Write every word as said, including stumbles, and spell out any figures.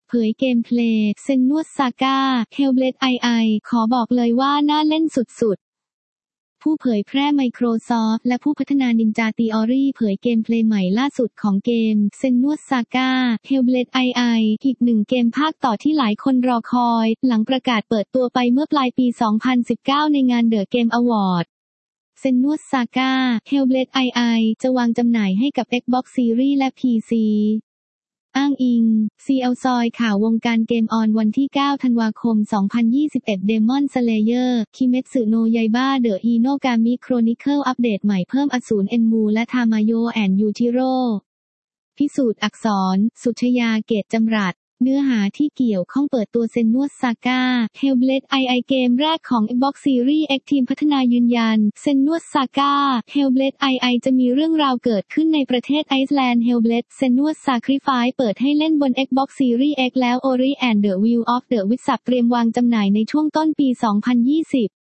เผยเกมเพลย์เซนนวดซาก้า Hellblade ไอ ไอ ขอบอกเลยว่าน่าเล่นสุดๆผู้เผยแพร่ Microsoft และผู้พัฒนา Ninja Theory เผยเกมเพลย์ใหม่ล่าสุดของเกมเซนนวดซาก้า Hellblade ไอ ไอ อีกหนึ่งเกมภาคต่อที่หลายคนรอคอยหลังประกาศเปิดตัวไปเมื่อปลายปี สองพันสิบเก้า ในงาน The Game Awardsเซนนวดซาก้า Hellblade ไอ ไอ จะวางจำหน่ายให้กับ Xbox Series และ พี ซี อ้างอิง ซี แอล ซอยข่าววงการเกมออนวันที่ เก้า ธันวาคม สองพันยี่สิบเอ็ด Demon Slayer Kimetsu no Yaiba The Hinokami Chronicle อัปเดตใหม่เพิ่มอสูรเอ็นมูและทามาโยแอนยูจิโร่ พิสูจน์อักษร สุชยาเกตจำรัดเนื้อหาที่เกี่ยวข้องเปิดตัวเซนนวดซาก้า Hellblade ไอ ไอ เกมแรกของ Xbox Series X ทีมพัฒนายืนยันเซนนวดซาก้า Hellblade ไอ ไอ จะมีเรื่องราวเกิดขึ้นในประเทศไอซ์แลนด์ Hellblade เซนนวด Sacrifice เปิดให้เล่นบน Xbox Series X แล้ว Ori and the Will of the Wisps เตรียมวางจำหน่ายในช่วงต้นปี สองพันยี่สิบ